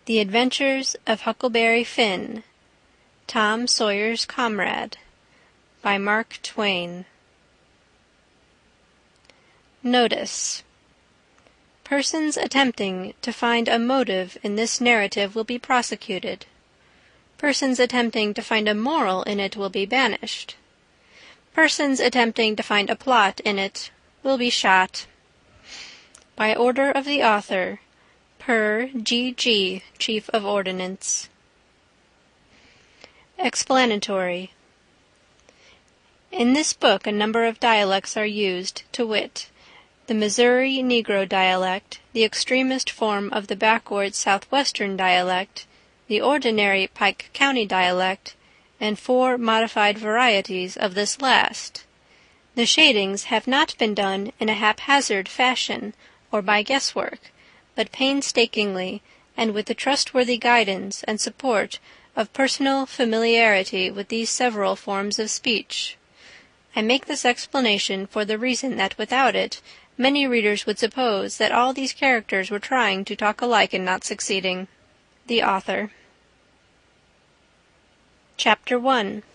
The Adventures of Huckleberry Finn, Tom Sawyer's Comrade, by Mark Twain. Notice: persons attempting to find a motive in this narrative will be prosecuted. Persons attempting to find a moral in it will be banished. Persons attempting to find a plot in it will be shot. By order of the author, per G.G., Chief of Ordnance. Explanatory. In this book a number of dialects are used, to wit, the Missouri Negro dialect, the extremest form of the backward southwestern dialect, the ordinary Pike County dialect, and 4 modified varieties of this last. The shadings have not been done in a haphazard fashion or by guesswork, but painstakingly and with the trustworthy guidance and support of personal familiarity with these several forms of speech. I make this explanation for the reason that without it many readers would suppose that all these characters were trying to talk alike and not succeeding. The Author. Chapter 1.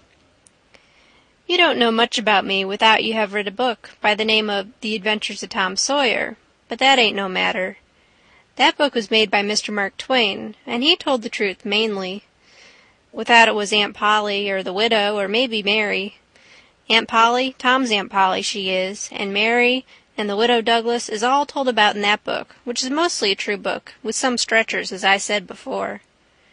You don't know much about me without you have read a book by the name of The Adventures of Tom Sawyer, but that ain't no matter. That book was made by Mr. Mark Twain, and he told the truth mainly. Without it was Aunt Polly, or the widow, or maybe Mary. Aunt Polly, Tom's Aunt Polly, she is, and Mary and the widow Douglas is all told about in that book, which is mostly a true book, with some stretchers, as I said before.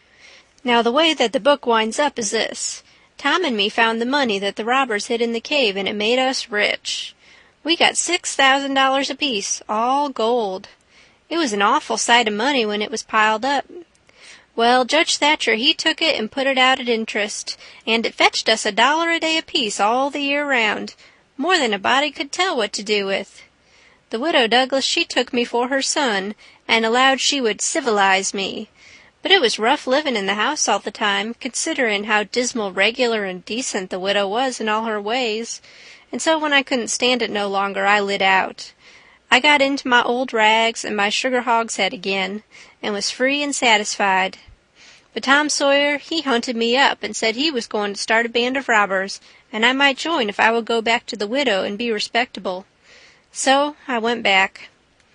Now the way that the book winds up is this. Tom and me found the money that the robbers hid in the cave, and it made us rich. We got $6,000 apiece, all gold. It was an awful sight of money when it was piled up. Well, Judge Thatcher, he took it and put it out at interest, and it fetched us $1 a day apiece all the year round, more than a body could tell what to do with. The widow Douglas, she took me for her son, and allowed she would civilize me. But it was rough living in the house all the time, considerin' how dismal regular and decent the widow was in all her ways, and so when I couldn't stand it no longer I lit out. I got into my old rags and my sugar hogshead again, and was free and satisfied. But Tom Sawyer, he hunted me up and said he was going to start a band of robbers, and I might join if I would go back to the widow and be respectable. So I went back.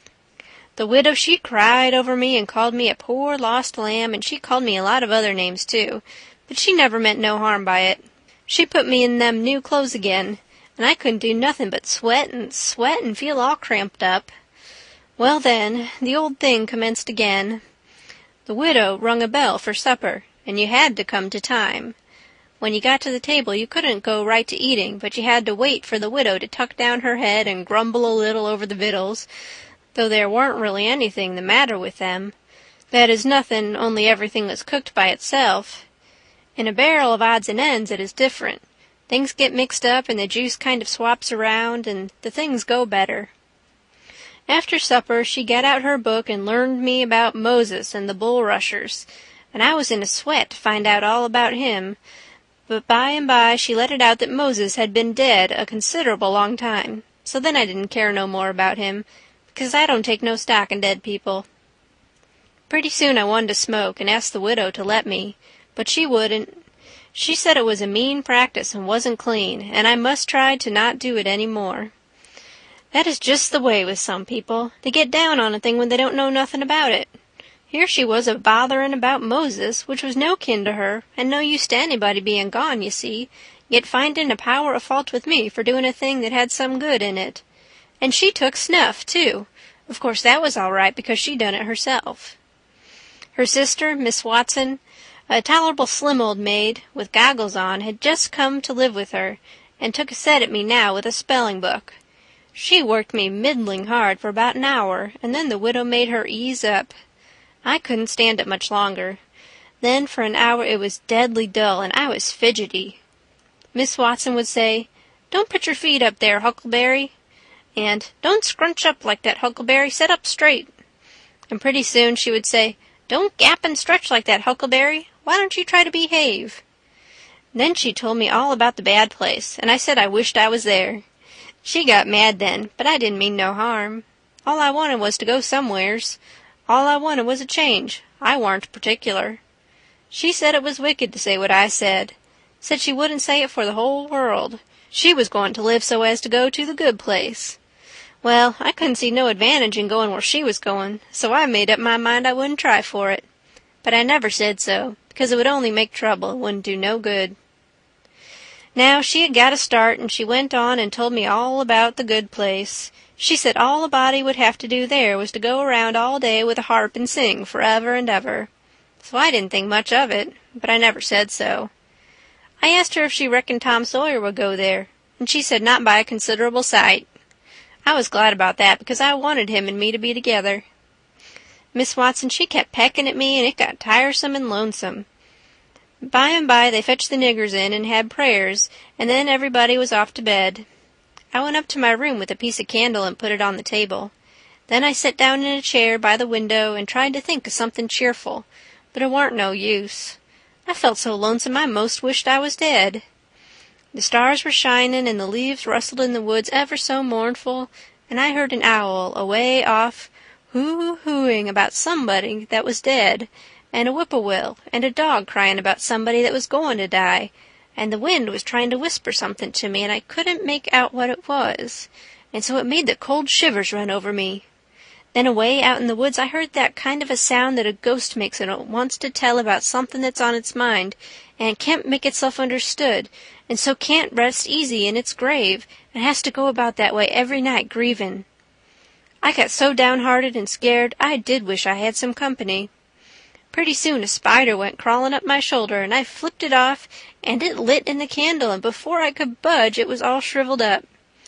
The widow, she cried over me and called me a poor lost lamb, and she called me a lot of other names too, but she never meant no harm by it. She put me in them new clothes again, and I couldn't do nothing but sweat and feel all cramped up. Well then, the old thing commenced again. The widow rung a bell for supper, and you had to come to time. When you got to the table you couldn't go right to eating, but you had to wait for the widow to tuck down her head and grumble a little over the victuals, though there weren't really anything the matter with them. That is nothing, only everything was cooked by itself. In a barrel of odds and ends it is different. Things get mixed up and the juice kind of swaps around, and the things go better. After supper she got out her book and learned me about Moses and the bulrushers, and I was in a sweat to find out all about him, but by and by she let it out that Moses had been dead a considerable long time, so then I didn't care no more about him, because I don't take no stock in dead people. Pretty soon I wanted to smoke and asked the widow to let me, but she wouldn't. She said it was a mean practice and wasn't clean, and I must try to not do it any more. That is just the way with some people. They get down on a thing when they don't know nothing about it. Here she was a-botherin' about Moses, which was no kin to her, and no use to anybody being gone, you see, yet findin' a power of fault with me for doing a thing that had some good in it. And she took snuff, too. Of course that was all right, because she done it herself. Her sister, Miss Watson, a tolerable slim old maid, with goggles on, had just come to live with her, and took a set at me now with a spelling book. She worked me middling hard for about an hour, and then the widow made her ease up. I couldn't stand it much longer. Then for an hour it was deadly dull, and I was fidgety. Miss Watson would say, "Don't put your feet up there, Huckleberry," and "Don't scrunch up like that, Huckleberry, sit up straight." And pretty soon she would say, "Don't gap and stretch like that, Huckleberry. Why don't you try to behave?" Then she told me all about the bad place, and I said I wished I was there. She got mad then, but I didn't mean no harm. All I wanted was to go somewheres. All I wanted was a change. I warn't particular. She said it was wicked to say what I said. Said she wouldn't say it for the whole world. She was going to live so as to go to the good place. Well, I couldn't see no advantage in going where she was going, so I made up my mind I wouldn't try for it. But I never said so, because it would only make trouble and wouldn't do no good. Now, she had got a start, and she went on and told me all about the good place. She said all a body would have to do there was to go around all day with a harp and sing forever and ever. So I didn't think much of it, but I never said so. I asked her if she reckoned Tom Sawyer would go there, and she said not by a considerable sight. I was glad about that, because I wanted him and me to be together. Miss Watson, she kept pecking at me, and it got tiresome and lonesome. By and by they fetched the niggers in and had prayers, and then everybody was off to bed. I went up to my room with a piece of candle and put it on the table. Then I sat down in a chair by the window and tried to think of something cheerful, but it warn't no use. I felt so lonesome I most wished I was dead. The stars were shining and the leaves rustled in the woods ever so mournful, and I heard an owl away off hoo-hooing about somebody that was dead, and a whip-poor-will, and a dog crying about somebody that was going to die, and the wind was trying to whisper something to me, and I couldn't make out what it was, and so it made the cold shivers run over me. Then away out in the woods I heard that kind of a sound that a ghost makes when it wants to tell about something that's on its mind, and can't make itself understood, and so can't rest easy in its grave, and has to go about that way every night grieving. I got so downhearted and scared I did wish I had some company. Pretty soon a spider went crawling up my shoulder, and I flipped it off, and it lit in the candle, and before I could budge it was all shriveled up.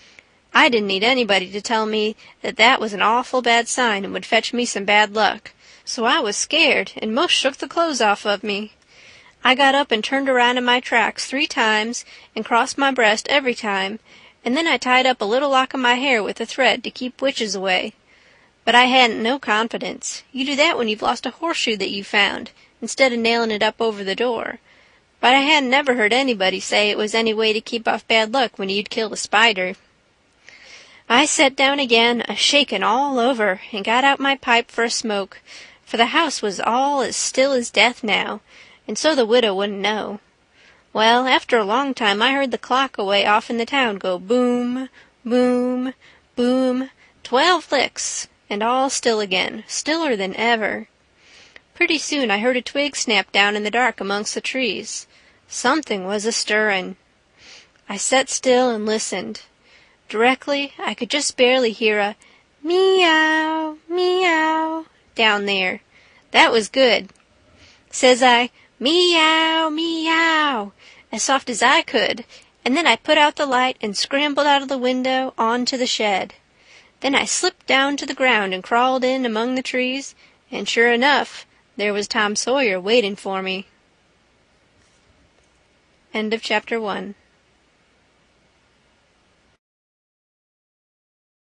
I didn't need anybody to tell me that that was an awful bad sign and would fetch me some bad luck, so I was scared and most shook the clothes off of me. I got up and turned around in my tracks 3 times and crossed my breast every time, and then I tied up a little lock of my hair with a thread to keep witches away. But I hadn't no confidence. You do that when you've lost a horseshoe that you found, instead of nailing it up over the door. But I hadn't never heard anybody say it was any way to keep off bad luck when you'd killed a spider. I set down again, a-shakin' all over, and got out my pipe for a smoke, for the house was all as still as death now, and so the widow wouldn't know. Well, after a long time I heard the clock away off in the town go boom, boom, boom, 12 licks, and all still again, stiller than ever. Pretty soon I heard a twig snap down in the dark amongst the trees. Something was a-stirrin'. I set still and listened. Directly I could just barely hear a meow, meow down there. That was good. Says I, meow, meow, as soft as I could, and then I put out the light and scrambled out of the window on to the shed. Then I slipped down to the ground and crawled in among the trees, and sure enough, there was Tom Sawyer waiting for me. End of chapter 1.